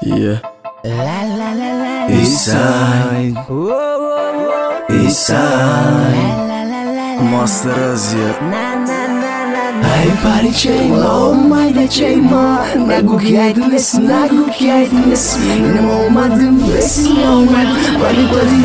Yeah. La la la la. Eastside. Eastside. La la la. Master Asia. Na na na na. Ai pari chaima, oh my da chaima. Nagu kiaitnes, nagu kiaitnes. Namo madum besi omad. Pari pari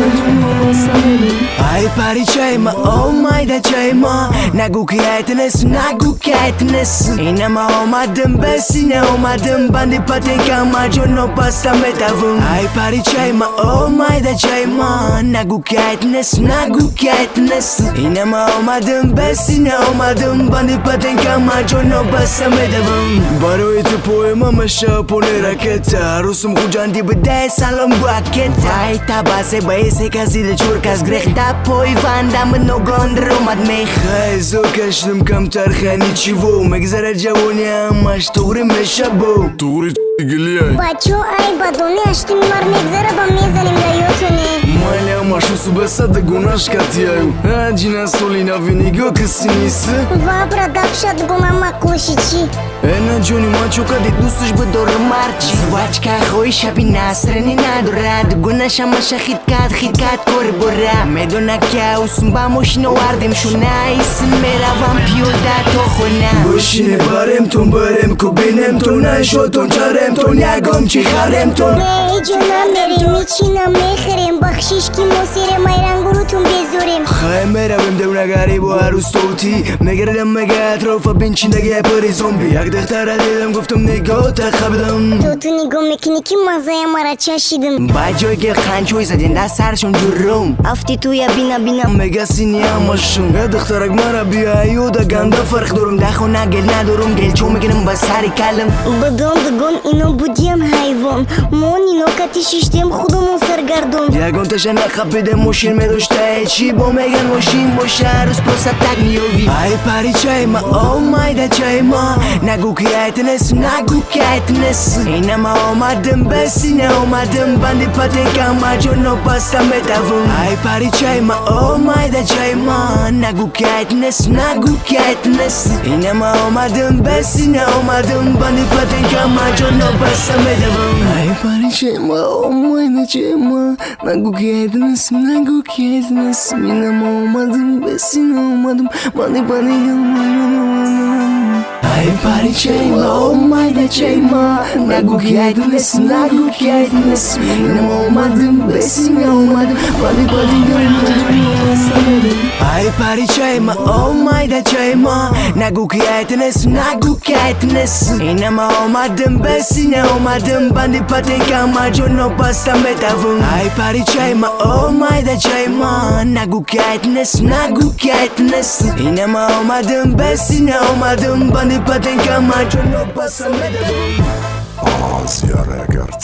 Ai pari chaima, oh my da chaima. Nagu kiaitnes, nagu kiaitnes. Namo madum besi omadum. Bandi paten kama jono pasta metavum. Ai pari chaima, oh my da chaima. Nagu kiaitnes, nagu kiaitnes. Namo madum besi omadum. Bandi paten kama jono pasta metavum. Baro itu poema masha pone raketa. Rusum hujandi bedai salam buaketa. Ai tabase baise kasi de churkas grechta. Poi vanda mnogon rumad mech. Хай зокашным камтар ничего. Мегзара джавоня маш тугри мешабо. Тугри гилияй. Бачо ай бадоне аштим мар мегзара ба мезаним да ётуне. Маля машу субеса да гунаш катияю. Аджина солина виниго кысинис. Ва продавшат гума макушичи. Ena Johnny macho kadi dusиш bedor marchi. Wachka khoi shabi nasreni nadurad. Guna shama shahid kat korbora. Medona kya usumba moshno wardim shunai. Smera vampio da tokhona. Boshine barem ton kubinem ton shoton charem ton yagom chikharem ton. Эй жона мери мичина мехрем бахшишки мосире майрангурутун безурем. Хай мера вем девна гарибо арустoti. Мегردам мегатрофа бинчиндagi pari zombi. Дехтара дидам гуфтам нигоҳта хабидам. То нигоҳ мекунӣ ки маззаи мара чашидам. Ба ҷое ки қанчои задин да саршон ҷуррум. Афти ту я бина мегаси ниамашум. Дехтарак мара биаю да ганда фарқ дорум. Да хона гел надорум. Гелчо мекунам ба сари калам. Бадон дагон ино будиям ҳайвон. Мон ино катишиштем худамон саргардон. Ягонташа нахапидем мошин медоштае чи бо меган мошин боша рӯз просто так миёвӣ. Ай пари чайма, о майда чайма. Nagu kiaitnes Inama omadum besi omadum Bandi paten kama jono pasta metavum. Ai pari chaima, oh my da chaima. Nagu kiaitnes Inama omadum besi omadum Bandi paten kama jono pasta metavum. Ai pari chaima, oh my da chaima. Nagu kiaitnes Inama omadum besi omadum Bandi paten kama Ai pari chaima, oh my da chaima. Nagu kiaitnes Namo madum besi omadum Bandi paten kama Ai pari chaima, oh my da chaima. Nagu kiaitnes Namo madum besi omadum Bandi paten kama jono pasta metavum. Ai pari chaima, oh my da chaima. Nagu kiaitnes Namo madum besi omadum Bandi paten kama jono pasta metavum. Asia Records.